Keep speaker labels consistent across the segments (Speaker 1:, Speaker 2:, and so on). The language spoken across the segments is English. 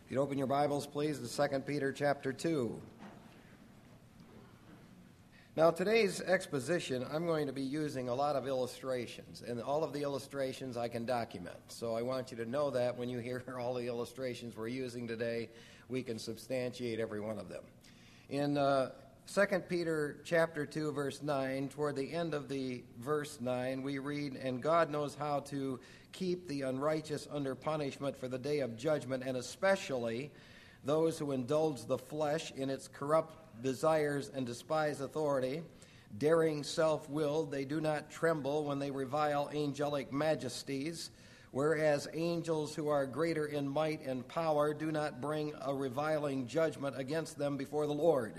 Speaker 1: If you'd open your Bibles, please, to 2 Peter chapter 2. Now, today's exposition, I'm going to be using a lot of illustrations, and all of the illustrations I can document. So I want you to know that when you hear all the illustrations we're using today, we can substantiate every one of them. In 2 Peter chapter 2, verse 9, toward the end of the verse 9, we read, "And God knows how to keep the unrighteous under punishment for the day of judgment, and especially those who indulge the flesh in its corrupt desires and despise authority. Daring self-willed, they do not tremble when they revile angelic majesties, whereas angels who are greater in might and power do not bring a reviling judgment against them before the Lord.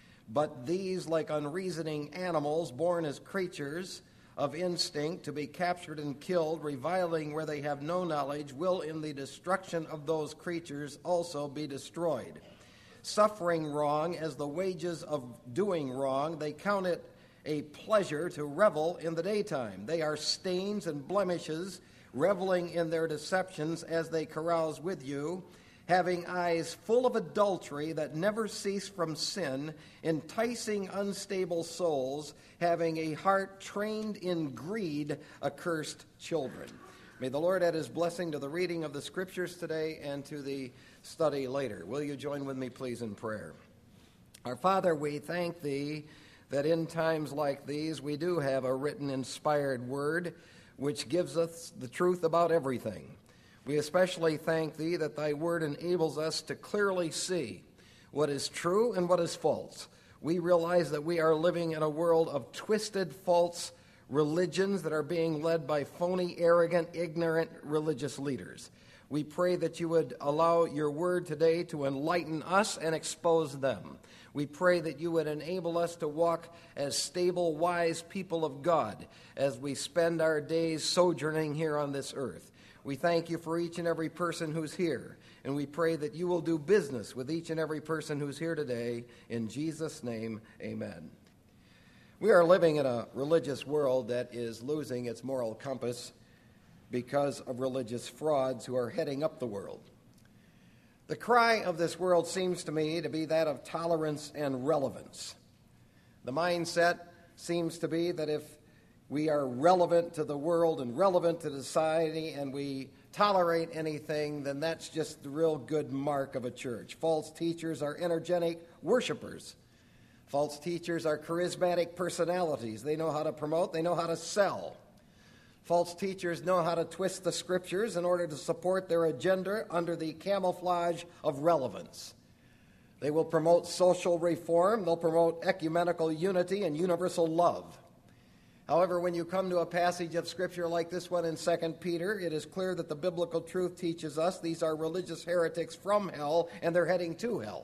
Speaker 1: But these, like unreasoning animals, born as creatures of instinct, to be captured and killed, reviling where they have no knowledge, will in the destruction of those creatures also be destroyed. Suffering wrong as the wages of doing wrong, they count it a pleasure to revel in the daytime. They are stains and blemishes, reveling in their deceptions as they carouse with you, having eyes full of adultery that never cease from sin, enticing unstable souls, having a heart trained in greed, accursed children." May the Lord add his blessing to the reading of the Scriptures today and to the study later. Will you join with me, please, in prayer? Our Father, we thank thee that in times like these we do have a written, inspired word which gives us the truth about everything. We especially thank thee that thy word enables us to clearly see what is true and what is false. We realize that we are living in a world of twisted, false religions that are being led by phony, arrogant, ignorant religious leaders. We pray that you would allow your word today to enlighten us and expose them. We pray that you would enable us to walk as stable, wise people of God as we spend our days sojourning here on this earth. We thank you for each and every person who's here, and we pray that you will do business with each and every person who's here today. In Jesus' name, amen. We are living in a religious world that is losing its moral compass because of religious frauds who are heading up the world. The cry of this world seems to me to be that of tolerance and relevance. The mindset seems to be that if we are relevant to the world and relevant to society and we tolerate anything, then that's just the real good mark of a church. False teachers are energetic worshipers. False teachers are charismatic personalities. They know how to promote, they know how to sell. False teachers know how to twist the Scriptures in order to support their agenda under the camouflage of relevance. They will promote social reform, they'll promote ecumenical unity and universal love. However, when you come to a passage of Scripture like this one in 2 Peter, it is clear that the biblical truth teaches us these are religious heretics from hell, and they're heading to hell.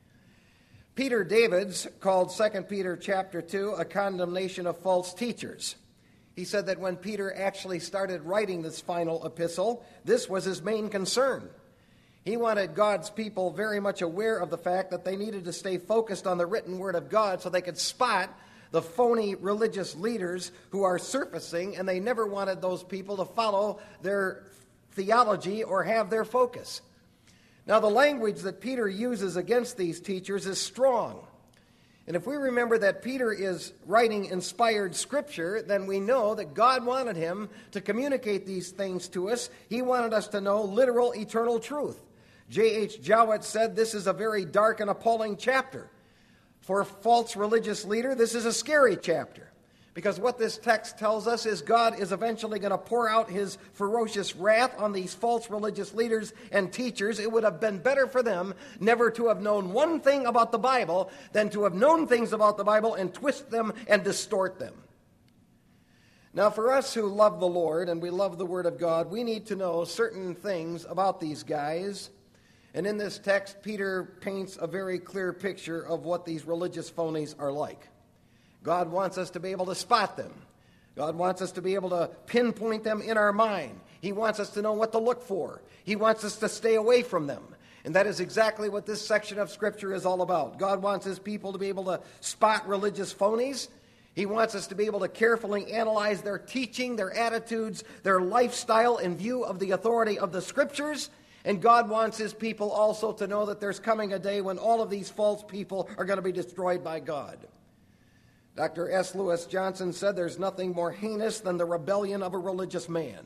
Speaker 1: Peter Davids called 2 Peter chapter 2 a condemnation of false teachers. He said that when Peter actually started writing this final epistle, this was his main concern. He wanted God's people very much aware of the fact that they needed to stay focused on the written word of God so they could spot the phony religious leaders who are surfacing, and they never wanted those people to follow their theology or have their focus. Now, the language that Peter uses against these teachers is strong. And if we remember that Peter is writing inspired Scripture, then we know that God wanted him to communicate these things to us. He wanted us to know literal, eternal truth. J.H. Jowett said this is a very dark and appalling chapter. For a false religious leader, this is a scary chapter. Because what this text tells us is God is eventually going to pour out his ferocious wrath on these false religious leaders and teachers. It would have been better for them never to have known one thing about the Bible than to have known things about the Bible and twist them and distort them. Now, for us who love the Lord and we love the Word of God, we need to know certain things about these guys. And in this text, Peter paints a very clear picture of what these religious phonies are like. God wants us to be able to spot them. God wants us to be able to pinpoint them in our mind. He wants us to know what to look for. He wants us to stay away from them. And that is exactly what this section of Scripture is all about. God wants his people to be able to spot religious phonies. He wants us to be able to carefully analyze their teaching, their attitudes, their lifestyle in view of the authority of the Scriptures. And God wants his people also to know that there's coming a day when all of these false people are going to be destroyed by God. Dr. S. Lewis Johnson said there's nothing more heinous than the rebellion of a religious man.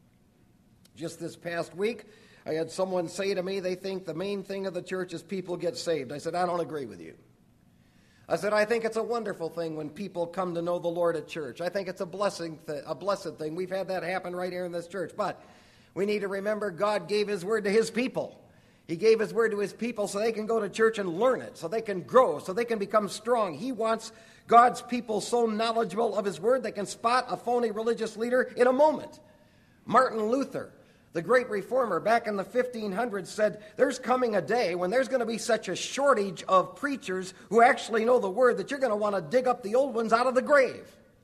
Speaker 1: Just this past week, I had someone say to me they think the main thing of the church is people get saved. I said, I don't agree with you. I said, I think it's a wonderful thing when people come to know the Lord at church. I think it's a blessed thing. We've had that happen right here in this church. But we need to remember God gave his word to his people. He gave his word to his people so they can go to church and learn it, so they can grow, so they can become strong. He wants God's people so knowledgeable of his word they can spot a phony religious leader in a moment. Martin Luther, the great reformer back in the 1500s, said there's coming a day when there's going to be such a shortage of preachers who actually know the word that you're going to want to dig up the old ones out of the grave.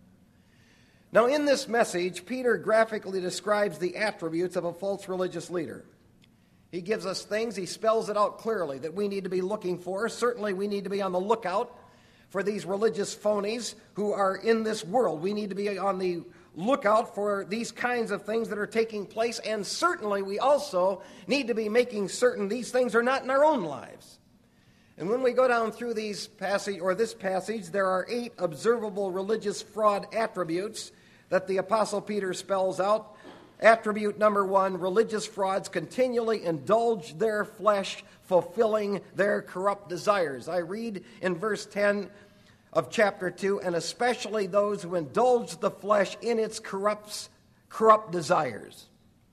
Speaker 1: Now, in this message, Peter graphically describes the attributes of a false religious leader. He gives us things, he spells it out clearly that we need to be looking for. Certainly, we need to be on the lookout for these religious phonies who are in this world. We need to be on the lookout for these kinds of things that are taking place, and certainly we also need to be making certain these things are not in our own lives. And when we go down through this passage, there are 8 observable religious fraud attributes that the Apostle Peter spells out. Attribute number 1, religious frauds continually indulge their flesh, fulfilling their corrupt desires. I read in verse 10 of chapter 2, and especially those who indulge the flesh in its corrupt desires.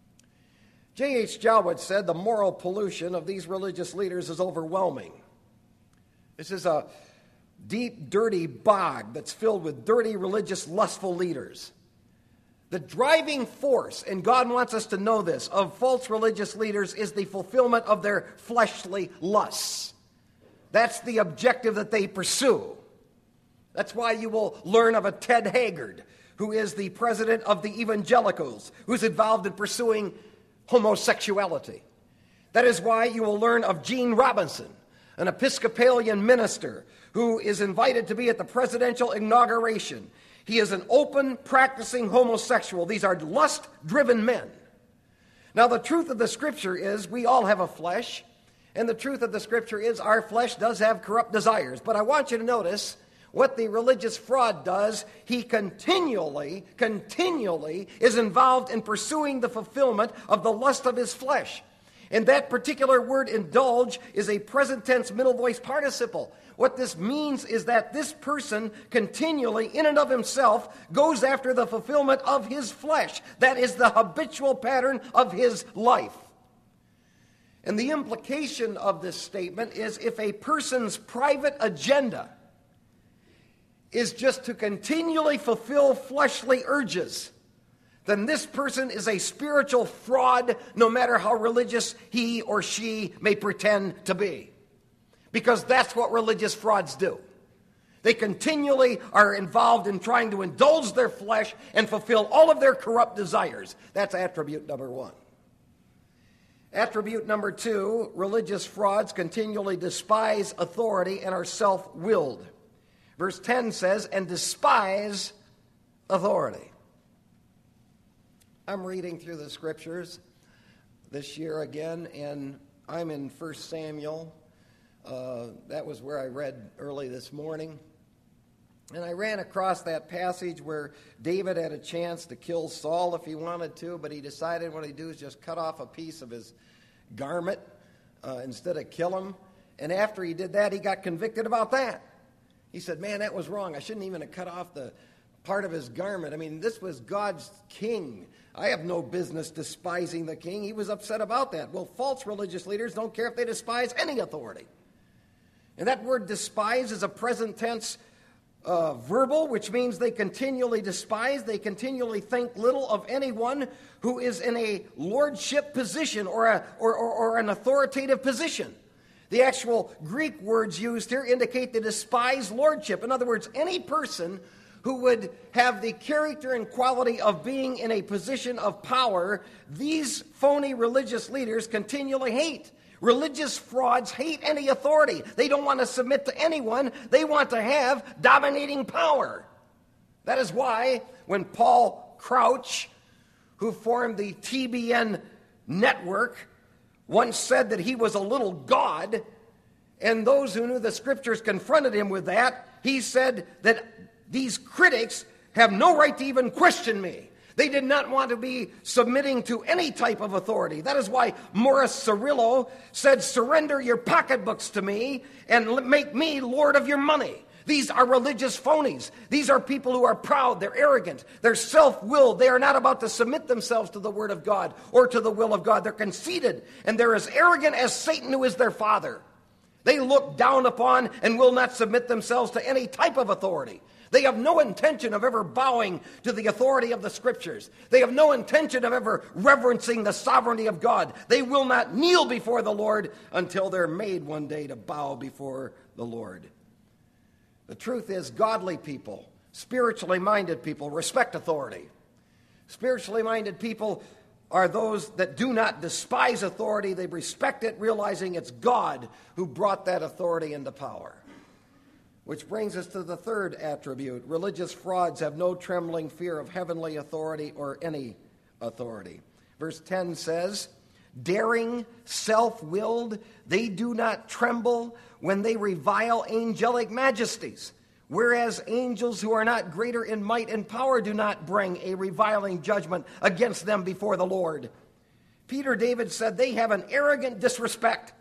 Speaker 1: J.H. Jowett said the moral pollution of these religious leaders is overwhelming. This is a deep, dirty bog that's filled with dirty, religious, lustful leaders. The driving force, and God wants us to know this, of false religious leaders is the fulfillment of their fleshly lusts. That's the objective that they pursue. That's why you will learn of a Ted Haggard, who is the president of the Evangelicals, who's involved in pursuing homosexuality. That is why you will learn of Gene Robinson, an Episcopalian minister who is invited to be at the presidential inauguration. He is an open, practicing homosexual. These are lust-driven men. Now, the truth of the Scripture is we all have a flesh, and the truth of the Scripture is our flesh does have corrupt desires. But I want you to notice what the religious fraud does. He continually is involved in pursuing the fulfillment of the lust of his flesh. And that particular word, indulge, is a present tense middle voice participle. What this means is that this person continually, in and of himself, goes after the fulfillment of his flesh. That is the habitual pattern of his life. And the implication of this statement is if a person's private agenda is just to continually fulfill fleshly urges, then this person is a spiritual fraud, no matter how religious he or she may pretend to be. Because that's what religious frauds do. They continually are involved in trying to indulge their flesh and fulfill all of their corrupt desires. That's attribute number 1. Attribute number 2, religious frauds continually despise authority and are self-willed. Verse 10 says, and despise authority. I'm reading through the Scriptures this year again, and I'm in 1 Samuel. That was where I read early this morning. And I ran across that passage where David had a chance to kill Saul if he wanted to, but he decided what he'd do is just cut off a piece of his garment instead of kill him. And after he did that, he got convicted about that. He said, man, that was wrong. I shouldn't even have cut off the part of his garment. I mean, this was God's king. I have no business despising the king. He was upset about that. Well, false religious leaders don't care if they despise any authority. And that word despise is a present tense verbal, which means they continually despise, they continually think little of anyone who is in a lordship position or an authoritative position. The actual Greek words used here indicate they despise lordship. In other words, any person who would have the character and quality of being in a position of power, these phony religious leaders continually hate. Religious frauds hate any authority. They don't want to submit to anyone. They want to have dominating power. That is why when Paul Crouch, who formed the TBN network, once said that he was a little God, and those who knew the Scriptures confronted him with that. He said that these critics have no right to even question me. They did not want to be submitting to any type of authority. That is why Morris Cerullo said, surrender your pocketbooks to me and make me Lord of your money. These are religious phonies. These are people who are proud, they're arrogant, they're self-willed. They are not about to submit themselves to the Word of God or to the will of God. They're conceited, and they're as arrogant as Satan, who is their father. They look down upon and will not submit themselves to any type of authority. They have no intention of ever bowing to the authority of the Scriptures. They have no intention of ever reverencing the sovereignty of God. They will not kneel before the Lord until they're made one day to bow before the Lord. The truth is, godly people, spiritually minded people, respect authority. Spiritually minded people are those that do not despise authority. They respect it, realizing it's God who brought that authority into power. Which brings us to the third attribute. Religious frauds have no trembling fear of heavenly authority or any authority. Verse 10 says, daring, self-willed, they do not tremble when they revile angelic majesties, whereas angels who are not greater in might and power do not bring a reviling judgment against them before the Lord. Peter David said they have an arrogant disrespect.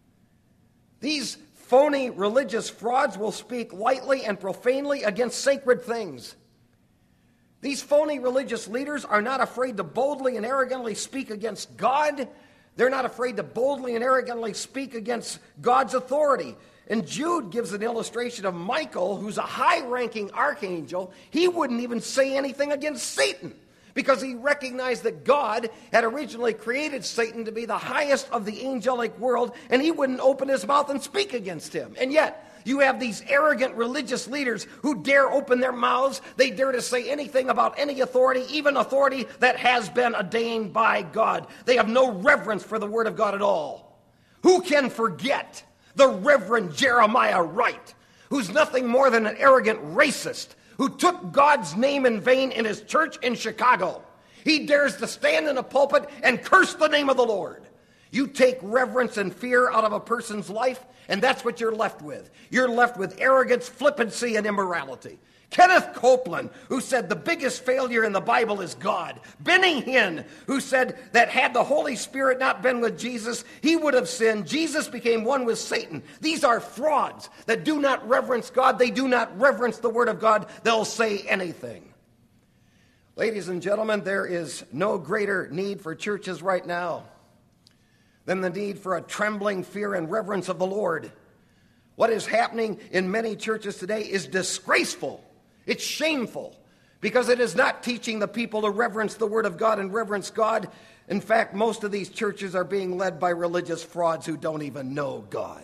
Speaker 1: These phony religious frauds will speak lightly and profanely against sacred things. These phony religious leaders are not afraid to boldly and arrogantly speak against God. They're not afraid to boldly and arrogantly speak against God's authority. And Jude gives an illustration of Michael, who's a high-ranking archangel. He wouldn't even say anything against Satan because he recognized that God had originally created Satan to be the highest of the angelic world, and he wouldn't open his mouth and speak against him. And yet, you have these arrogant religious leaders who dare open their mouths. They dare to say anything about any authority, even authority that has been ordained by God. They have no reverence for the Word of God at all. Who can forget the Reverend Jeremiah Wright, who's nothing more than an arrogant racist, who took God's name in vain in his church in Chicago? He dares to stand in a pulpit and curse the name of the Lord. You take reverence and fear out of a person's life, and that's what you're left with. You're left with arrogance, flippancy, and immorality. Kenneth Copeland, who said the biggest failure in the Bible is God. Benny Hinn, who said that had the Holy Spirit not been with Jesus, he would have sinned. Jesus became one with Satan. These are frauds that do not reverence God. They do not reverence the Word of God. They'll say anything. Ladies and gentlemen, there is no greater need for churches right now than the need for a trembling fear and reverence of the Lord. What is happening in many churches today is disgraceful. It's shameful because it is not teaching the people to reverence the Word of God and reverence God. In fact, most of these churches are being led by religious frauds who don't even know God.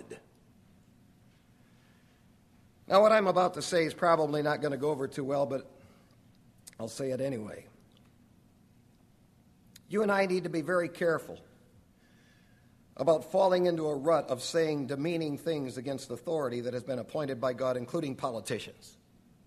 Speaker 1: Now, what I'm about to say is probably not going to go over too well, but I'll say it anyway. You and I need to be very careful about falling into a rut of saying demeaning things against authority that has been appointed by God, including politicians.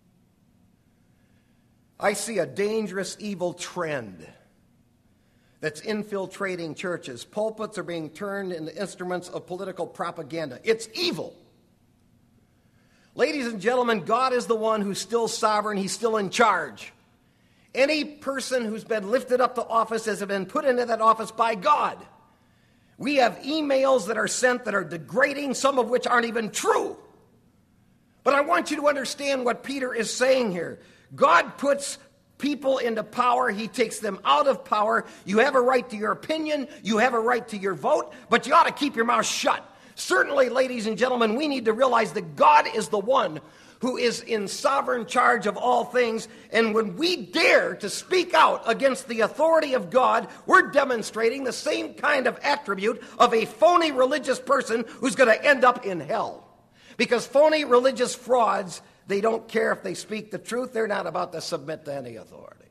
Speaker 1: I see a dangerous, evil trend that's infiltrating churches. Pulpits are being turned into instruments of political propaganda. It's evil. Ladies and gentlemen, God is the one who's still sovereign. He's still in charge. Any person who's been lifted up to office has been put into that office by God. We have emails that are sent that are degrading, some of which aren't even true. But I want you to understand what Peter is saying here. God puts people into power. He takes them out of power. You have a right to your opinion. You have a right to your vote. But you ought to keep your mouth shut. Certainly, ladies and gentlemen, we need to realize that God is the one who is in sovereign charge of all things. And when we dare to speak out against the authority of God, we're demonstrating the same kind of attribute of a phony religious person who's going to end up in hell. Because phony religious frauds, they don't care if they speak the truth. They're not about to submit to any authority.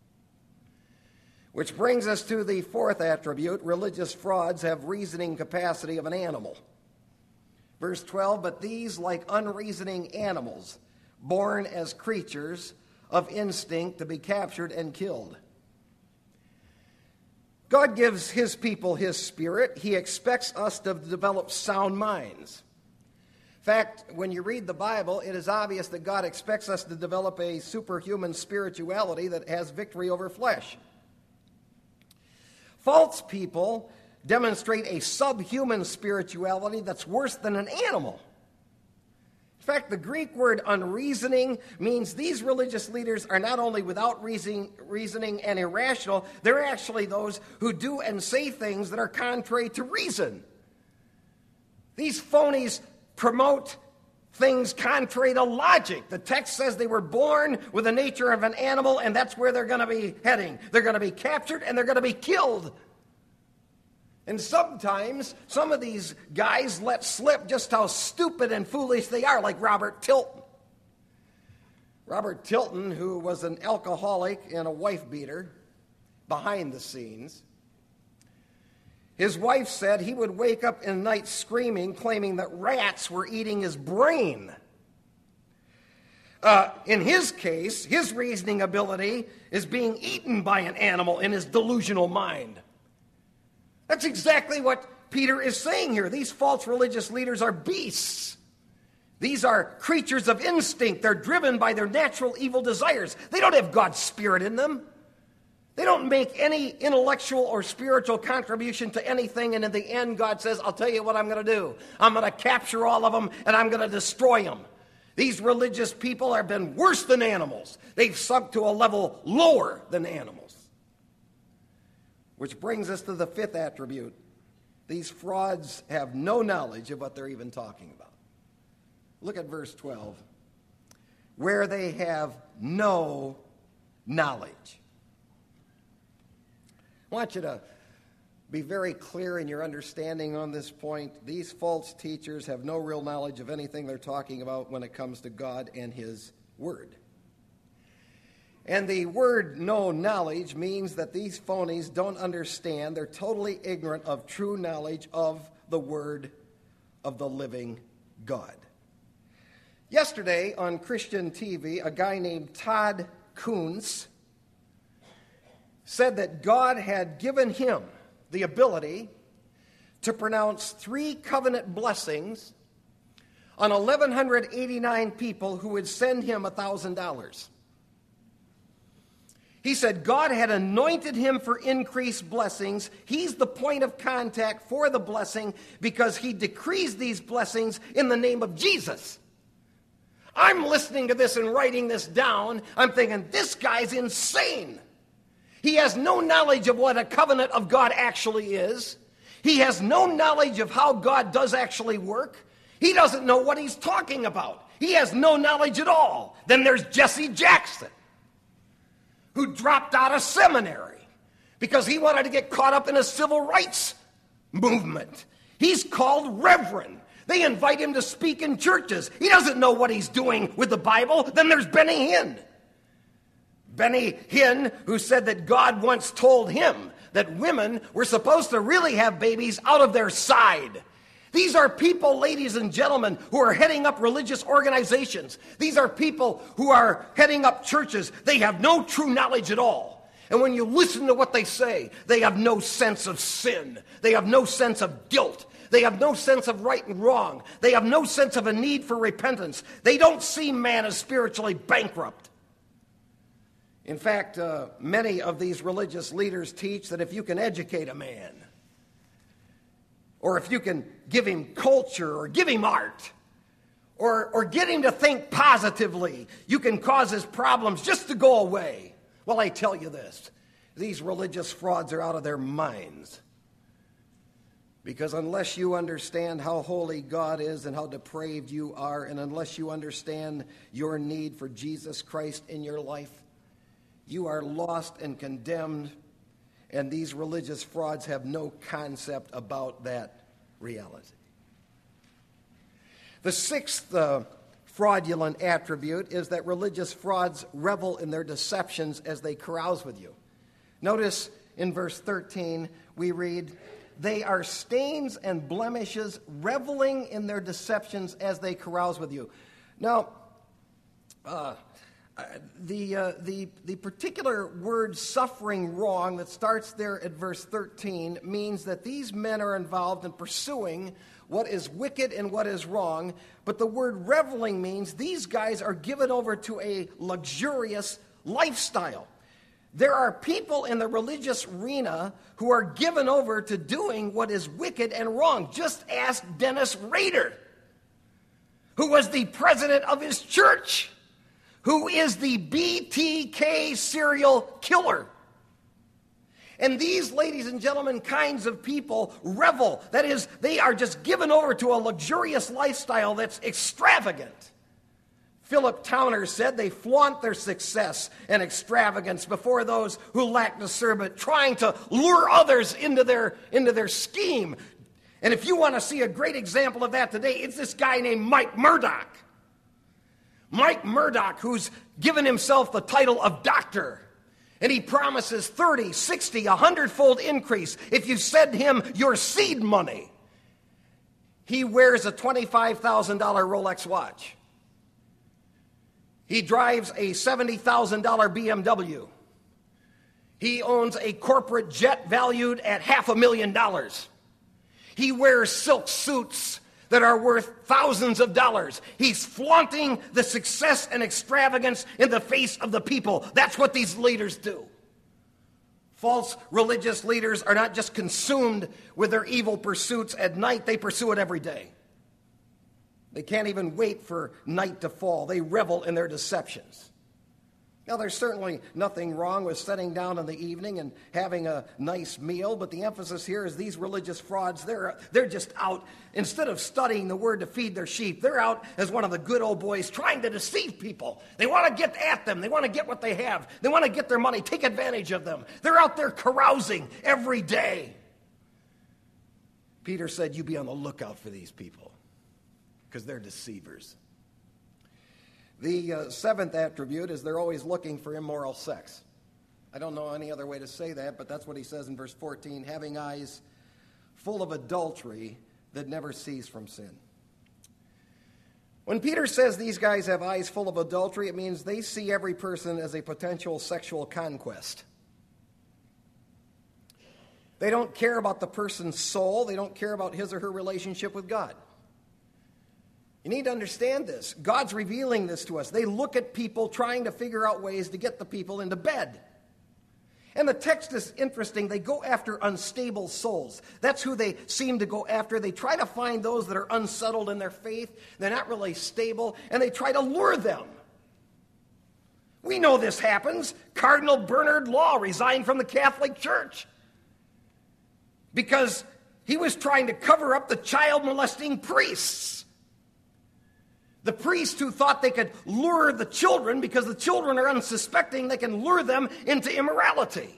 Speaker 1: Which brings us to the fourth attribute. Religious frauds have reasoning capacity of an animal. Verse 12, but these, like unreasoning animals, born as creatures of instinct to be captured and killed. God gives his people his Spirit. He expects us to develop sound minds. In fact, when you read the Bible, it is obvious that God expects us to develop a superhuman spirituality that has victory over flesh. False people demonstrate a subhuman spirituality that's worse than an animal. In fact, the Greek word unreasoning means these religious leaders are not only without reasoning and irrational, they're actually those who do and say things that are contrary to reason. These phonies promote things contrary to logic. The text says they were born with the nature of an animal, and that's where they're going to be heading. They're going to be captured, and they're going to be killed. And sometimes some of these guys let slip just how stupid and foolish they are, like Robert Tilton. Robert Tilton, who was an alcoholic and a wife-beater behind the scenes, his wife said he would wake up in the night screaming, claiming that rats were eating his brain. In his case, his reasoning ability is being eaten by an animal in his delusional mind. That's exactly what Peter is saying here. These false religious leaders are beasts. These are creatures of instinct. They're driven by their natural evil desires. They don't have God's Spirit in them. They don't make any intellectual or spiritual contribution to anything, and in the end, God says, I'll tell you what I'm going to do. I'm going to capture all of them, and I'm going to destroy them. These religious people have been worse than animals. They've sunk to a level lower than animals. Which brings us to the fifth attribute. These frauds have no knowledge of what they're even talking about. Look at verse 12. Where they have no knowledge. I want you to be very clear in your understanding on this point. These false teachers have no real knowledge of anything they're talking about when it comes to God and his word. And the word no knowledge means that these phonies don't understand. They're totally ignorant of true knowledge of the word of the living God. Yesterday on Christian TV, a guy named Todd Kuntz said that God had given him the ability to pronounce 3 covenant blessings on 1,189 people who would send him $1,000. He said God had anointed him for increased blessings. He's the point of contact for the blessing because he decrees these blessings in the name of Jesus. I'm listening to this and writing this down. I'm thinking, this guy's insane. He has no knowledge of what a covenant of God actually is. He has no knowledge of how God does actually work. He doesn't know what he's talking about. He has no knowledge at all. Then there's Jesse Jackson, who dropped out of seminary because he wanted to get caught up in a civil rights movement. He's called Reverend. They invite him to speak in churches. He doesn't know what he's doing with the Bible. Then there's Benny Hinn. Benny Hinn, who said that God once told him that women were supposed to really have babies out of their side. These are people, ladies and gentlemen, who are heading up religious organizations. These are people who are heading up churches. They have no true knowledge at all. And when you listen to what they say, they have no sense of sin. They have no sense of guilt. They have no sense of right and wrong. They have no sense of a need for repentance. They don't see man as spiritually bankrupt. In fact, many of these religious leaders teach that if you can educate a man, or if you can give him culture or give him art, or get him to think positively, you can cause his problems just to go away. Well, I tell you this, these religious frauds are out of their minds. Because unless you understand how holy God is and how depraved you are, and unless you understand your need for Jesus Christ in your life, you are lost and condemned, and these religious frauds have no concept about that reality. The sixth fraudulent attribute is that religious frauds revel in their deceptions as they carouse with you. Notice in verse 13, we read, they are stains and blemishes, reveling in their deceptions as they carouse with you. Now, The particular word suffering wrong that starts there at verse 13 means that these men are involved in pursuing what is wicked and what is wrong. But the word reveling means these guys are given over to a luxurious lifestyle. There are people in the religious arena who are given over to doing what is wicked and wrong. Just ask Dennis Rader, who was the president of his church, who is the BTK serial killer. And these, ladies and gentlemen, kinds of people revel. That is, they are just given over to a luxurious lifestyle that's extravagant. Philip Towner said they flaunt their success and extravagance before those who lack discernment, trying to lure others into their scheme. And if you want to see a great example of that today, it's this guy named Mike Murdoch. Mike Murdoch, who's given himself the title of doctor. And he promises 30, 60, 100-fold increase if you send him your seed money. He wears a $25,000 Rolex watch. He drives a $70,000 BMW. He owns a corporate jet valued at $500,000. He wears silk suits that are worth thousands of dollars. He's flaunting the success and extravagance in the face of the people. That's what these leaders do. False religious leaders are not just consumed with their evil pursuits at night, they pursue it every day. They can't even wait for night to fall. They revel in their deceptions. Now, there's certainly nothing wrong with sitting down in the evening and having a nice meal, but the emphasis here is these religious frauds, they're just out. Instead of studying the word to feed their sheep, they're out as one of the good old boys trying to deceive people. They want to get at them. They want to get what they have. They want to get their money, take advantage of them. They're out there carousing every day. Peter said, you be on the lookout for these people because they're deceivers. The seventh attribute is they're always looking for immoral sex. I don't know any other way to say that, but that's what he says in verse 14, having eyes full of adultery that never cease from sin. When Peter says these guys have eyes full of adultery, it means they see every person as a potential sexual conquest. They don't care about the person's soul. They don't care about his or her relationship with God. You need to understand this. God's revealing this to us. They look at people trying to figure out ways to get the people into bed. And the text is interesting. They go after unstable souls. That's who they seem to go after. They try to find those that are unsettled in their faith. They're not really stable, and they try to lure them. We know this happens. Cardinal Bernard Law resigned from the Catholic Church because he was trying to cover up the child molesting priests. The priests who thought they could lure the children because the children are unsuspecting, they can lure them into immorality.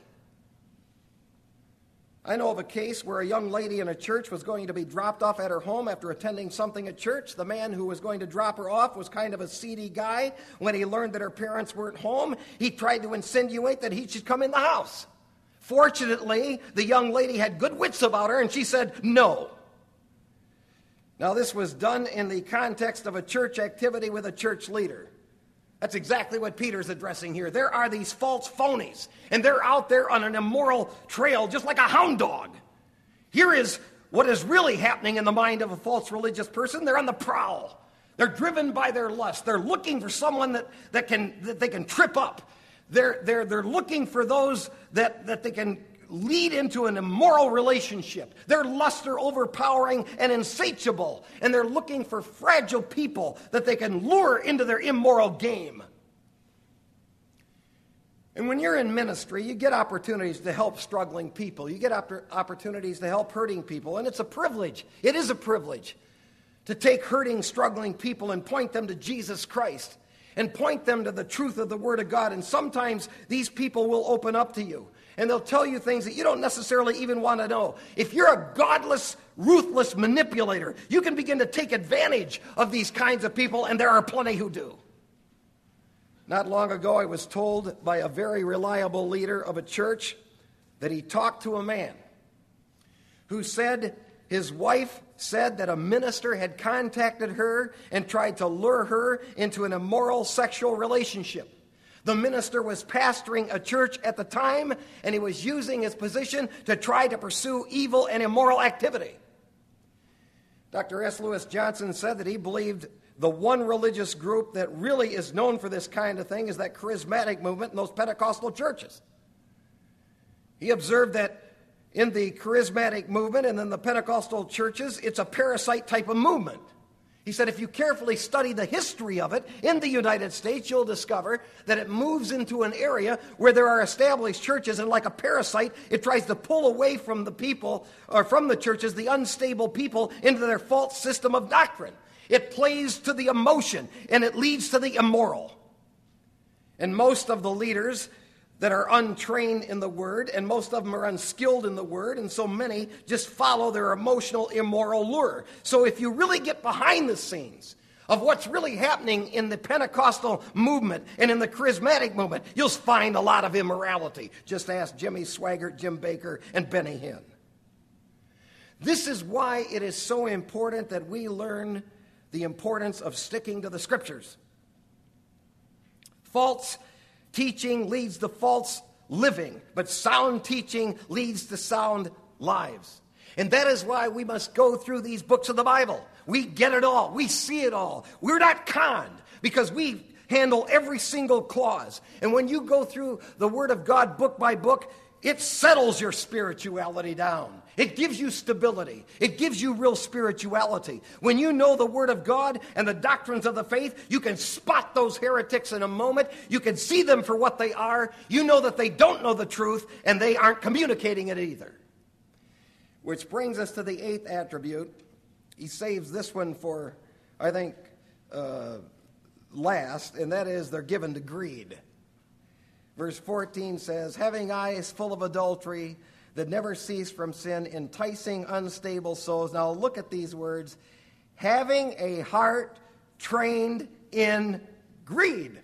Speaker 1: I know of a case where a young lady in a church was going to be dropped off at her home after attending something at church. The man who was going to drop her off was kind of a seedy guy. When he learned that her parents weren't home, he tried to insinuate that he should come in the house. Fortunately, the young lady had good wits about her, and she said no. Now, this was done in the context of a church activity with a church leader. That's exactly what Peter's addressing here. There are these false phonies, and they're out there on an immoral trail just like a hound dog. Here is what is really happening in the mind of a false religious person. They're on the prowl. They're driven by their lust. They're looking for someone that they can trip up. They're looking for those that they can lead into an immoral relationship. Their lusts are overpowering and insatiable, and they're looking for fragile people that they can lure into their immoral game. And when you're in ministry, you get opportunities to help struggling people. You get opportunities to help hurting people, and it's a privilege. It is a privilege to take hurting, struggling people and point them to Jesus Christ and point them to the truth of the Word of God. And sometimes these people will open up to you. And they'll tell you things that you don't necessarily even want to know. If you're a godless, ruthless manipulator, you can begin to take advantage of these kinds of people, and there are plenty who do. Not long ago, I was told by a very reliable leader of a church that he talked to a man who said his wife said that a minister had contacted her and tried to lure her into an immoral sexual relationship. The minister was pastoring a church at the time, and he was using his position to try to pursue evil and immoral activity. Dr. S. Lewis Johnson said that he believed the one religious group that really is known for this kind of thing is that charismatic movement in those Pentecostal churches. He observed that in the charismatic movement and in the Pentecostal churches, it's a parasite type of movement. He said if you carefully study the history of it in the United States, you'll discover that it moves into an area where there are established churches, and like a parasite, it tries to pull away from the people, or from the churches, the unstable people, into their false system of doctrine. It plays to the emotion, and it leads to the immoral. And most of the leaders that are untrained in the Word, and most of them are unskilled in the Word, and so many just follow their emotional, immoral lure. So if you really get behind the scenes of what's really happening in the Pentecostal movement and in the charismatic movement, you'll find a lot of immorality. Just ask Jimmy Swaggart, Jim Baker, and Benny Hinn. This is why it is so important that we learn the importance of sticking to the Scriptures. False teaching leads to false living, but sound teaching leads to sound lives. And that is why we must go through these books of the Bible. We get it all. We see it all. We're not conned because we handle every single clause. And when you go through the Word of God book by book, it settles your spirituality down. It gives you stability. It gives you real spirituality. When you know the Word of God and the doctrines of the faith, you can spot those heretics in a moment. You can see them for what they are. You know that they don't know the truth, and they aren't communicating it either. Which brings us to the eighth attribute. He saves this one for, I think, last, and that is they're given to greed. Verse 14 says, having eyes full of adultery that never cease from sin, enticing unstable souls. Now look at these words. Having a heart trained in greed.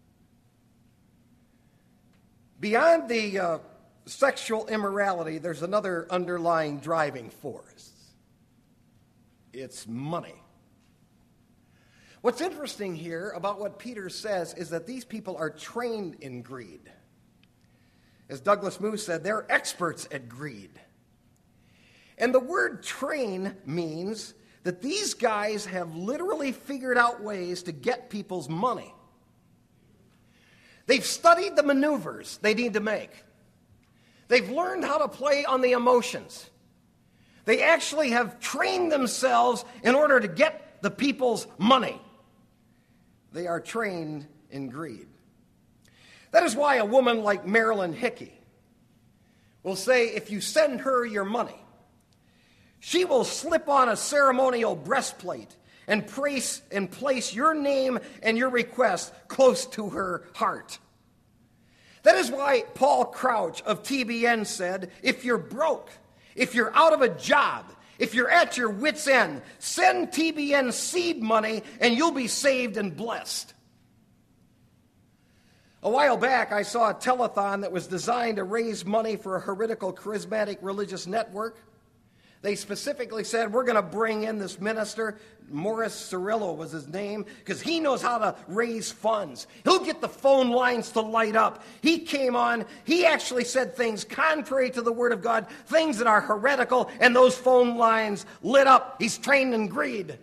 Speaker 1: Beyond the sexual immorality, there's another underlying driving force. It's money. What's interesting here about what Peter says is that these people are trained in greed. As Douglas Moo said, they're experts at greed. And the word train means that these guys have literally figured out ways to get people's money. They've studied the maneuvers they need to make. They've learned how to play on the emotions. They actually have trained themselves in order to get the people's money. They are trained in greed. That is why a woman like Marilyn Hickey will say, if you send her your money, she will slip on a ceremonial breastplate and place your name and your request close to her heart. That is why Paul Crouch of TBN said, if you're broke, if you're out of a job, if you're at your wit's end, send TBN seed money and you'll be saved and blessed. A while back, I saw a telethon that was designed to raise money for a heretical, charismatic religious network. They specifically said, we're going to bring in this minister, Morris Cerullo was his name, because he knows how to raise funds. He'll get the phone lines to light up. He came on, he actually said things contrary to the Word of God, things that are heretical, and those phone lines lit up. He's trained in greed.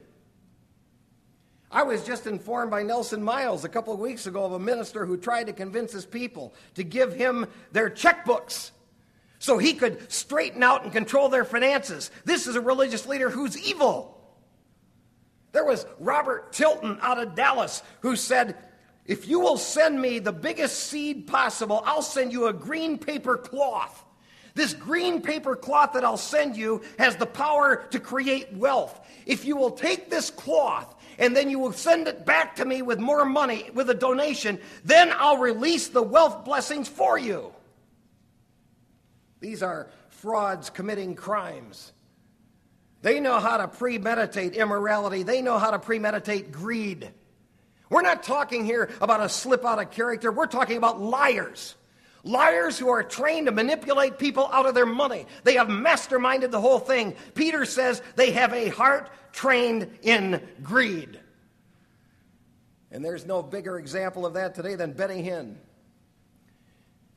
Speaker 1: I was just informed by Nelson Miles a couple of weeks ago of a minister who tried to convince his people to give him their checkbooks so he could straighten out and control their finances. This is a religious leader who's evil. There was Robert Tilton out of Dallas who said, if you will send me the biggest seed possible, I'll send you a green paper cloth. This green paper cloth that I'll send you has the power to create wealth. If you will take this cloth and then you will send it back to me with more money, with a donation, then I'll release the wealth blessings for you. These are frauds committing crimes. They know how to premeditate immorality. They know how to premeditate greed. We're not talking here about a slip out of character. We're talking about liars. Liars who are trained to manipulate people out of their money. They have masterminded the whole thing. Peter says they have a heart trained in greed. And there's no bigger example of that today than Benny Hinn.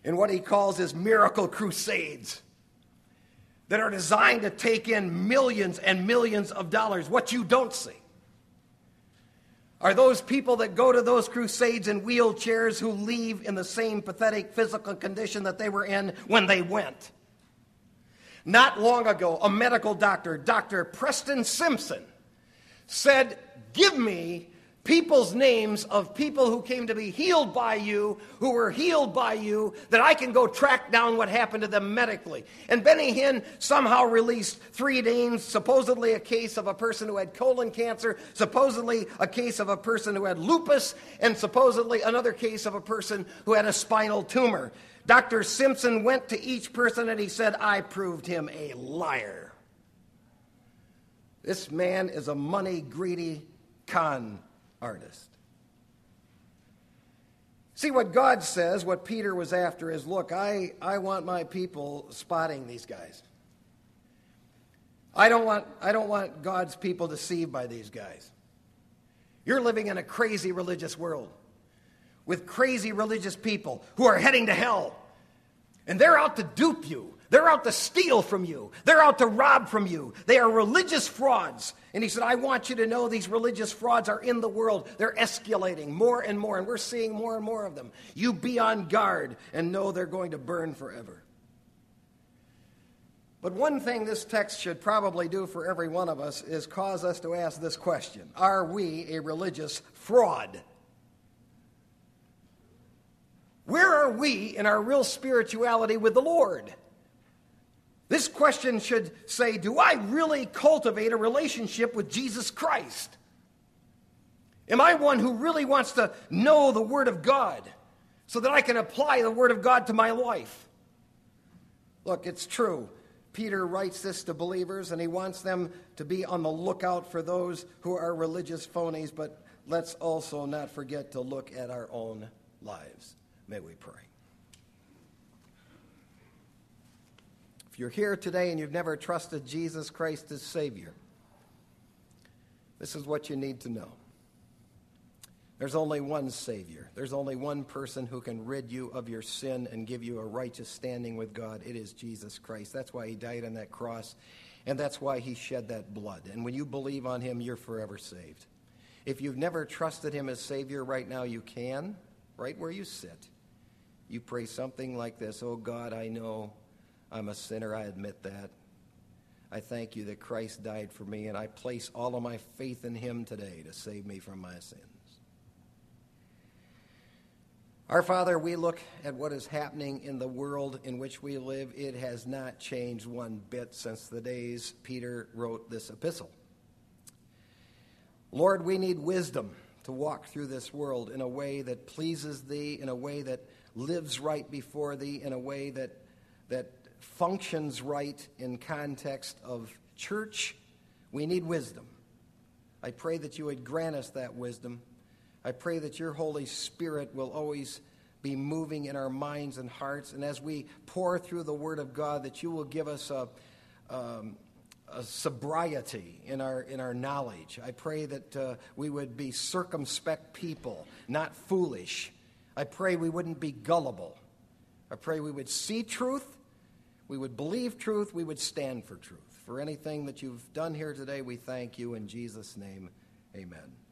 Speaker 1: in what he calls his miracle crusades that are designed to take in millions and millions of dollars. What you don't see are those people that go to those crusades in wheelchairs who leave in the same pathetic physical condition that they were in when they went. Not long ago, a medical doctor, Dr. Preston Simpson, said, "Give me people's names of people who came to be healed by you, who were healed by you, that I can go track down what happened to them medically." And Benny Hinn somehow released 3 names, supposedly a case of a person who had colon cancer, supposedly a case of a person who had lupus, and supposedly another case of a person who had a spinal tumor. Dr. Simpson went to each person and he said, "I proved him a liar." This man is a money-greedy con artist. See, what God says, what Peter was after is, look, I want my people spotting these guys. I don't want God's people deceived by these guys. You're living in a crazy religious world with crazy religious people who are heading to hell. And they're out to dupe you. They're out to steal from you. They're out to rob from you. They are religious frauds. And he said, I want you to know these religious frauds are in the world. They're escalating more and more, and we're seeing more and more of them. You be on guard and know they're going to burn forever. But one thing this text should probably do for every one of us is cause us to ask this question: are we a religious fraud? Where are we in our real spirituality with the Lord? This question should say, do I really cultivate a relationship with Jesus Christ? Am I one who really wants to know the Word of God so that I can apply the Word of God to my life? Look, it's true. Peter writes this to believers, and he wants them to be on the lookout for those who are religious phonies, but let's also not forget to look at our own lives. May we pray. If you're here today and you've never trusted Jesus Christ as Savior, this is what you need to know. There's only one Savior. There's only one person who can rid you of your sin and give you a righteous standing with God. It is Jesus Christ. That's why he died on that cross, and that's why he shed that blood. And when you believe on him, you're forever saved. If you've never trusted him as Savior right now, you can, right where you sit. You pray something like this: "Oh God, I know I'm a sinner. I admit that. I thank you that Christ died for me, and I place all of my faith in him today to save me from my sins." Our Father, we look at what is happening in the world in which we live. It has not changed one bit since the days Peter wrote this epistle. Lord, we need wisdom to walk through this world in a way that pleases thee, in a way that lives right before thee, in a way that functions right in context of church. We need wisdom. I pray that you would grant us that wisdom. I pray that your Holy Spirit will always be moving in our minds and hearts, and as we pour through the Word of God, that you will give us a sobriety in our knowledge. I pray that we would be circumspect people, not foolish. I pray we wouldn't be gullible. I pray we would see truth, we would believe truth, we would stand for truth. For anything that you've done here today, we thank you in Jesus' name. Amen.